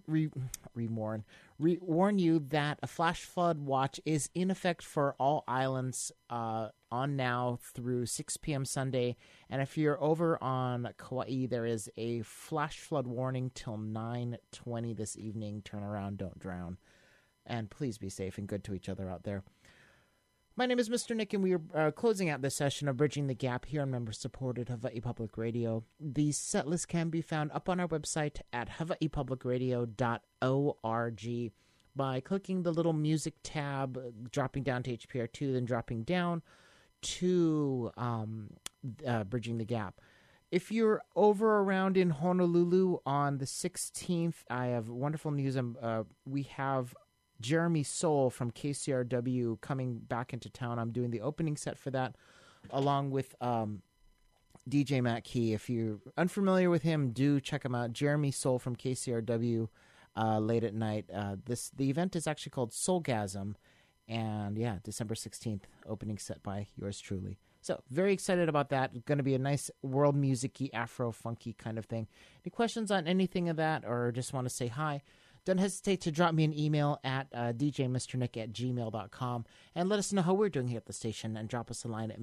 warn you that a flash flood watch is in effect for all islands on now through 6 p.m. Sunday. And if you're over on Kauai, there is a flash flood warning till 9:20 this evening. Turn around, don't drown. And please be safe and good to each other out there. My name is Mr. Nick, and we are closing out this session of Bridging the Gap here on member-supported Hawaii Public Radio. The set list can be found up on our website at hawaiipublicradio.org by clicking the little music tab, dropping down to HPR2, then dropping down to Bridging the Gap. If you're over around in Honolulu on the 16th, I have wonderful news. We have Jeremy Soule from KCRW coming back into town. I'm doing the opening set for that, along with DJ Matt Key. If you're unfamiliar with him, do check him out. Jeremy Soule from KCRW late at night. The event is actually called Soulgasm, and yeah, December 16th, opening set by yours truly. So very excited about that. Going to be a nice world music-y, Afro-funky kind of thing. Any questions on anything of that, or just want to say hi? Don't hesitate to drop me an email at djmrnick@gmail.com and let us know how we're doing here at the station, and drop us a line at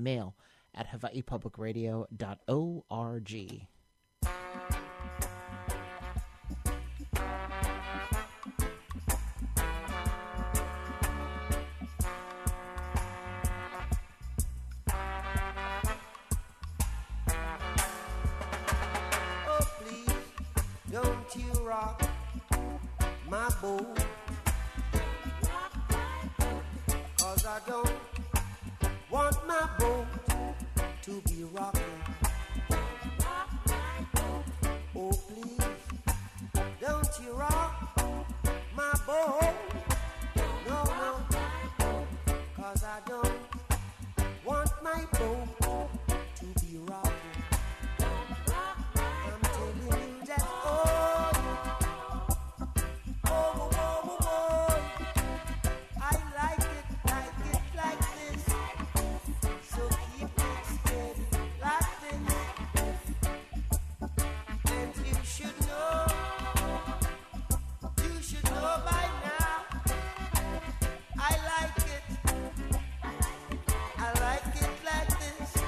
mail@hawaiipublicradio.org. Oh, please, don't you rock my boat, 'cause I don't want my boat to be rocking. Oh, please, don't you rock my boat. No, no, 'cause I don't want my boat to be rocking. I'm telling you that, I like it like this. So keep it steady like this. And you should know by now. I like it like this.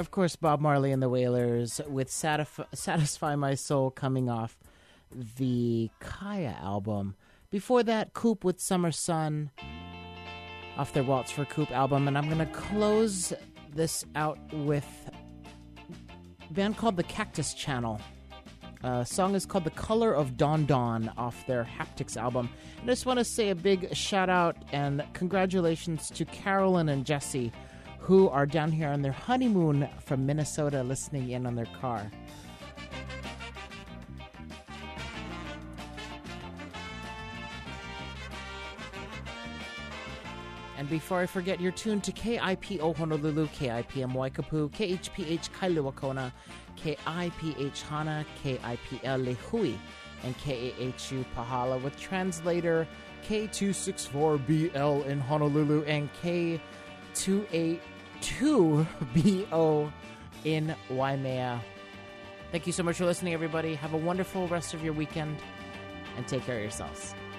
Of course, Bob Marley and the Wailers with Satisfy My Soul coming off the Kaya album. Before that, Coop with Summer Sun off their Waltz for Coop album. And I'm going to close this out with a band called the Cactus Channel. Song is called The Color of Dawn Dawn off their Haptics album. And I just want to say a big shout out and congratulations to Carolyn and Jesse, who are down here on their honeymoon from Minnesota listening in on their car. And before I forget, you're tuned to KIPO Honolulu, KIPM Waikapu, KHPH Kailua Kona, KIPH Hana, KIPL Lehui, and KAHU Pahala with translator K264BL in Honolulu and K282BO in Waimea. Thank you so much for listening, everybody. Have a wonderful rest of your weekend, and take care of yourselves.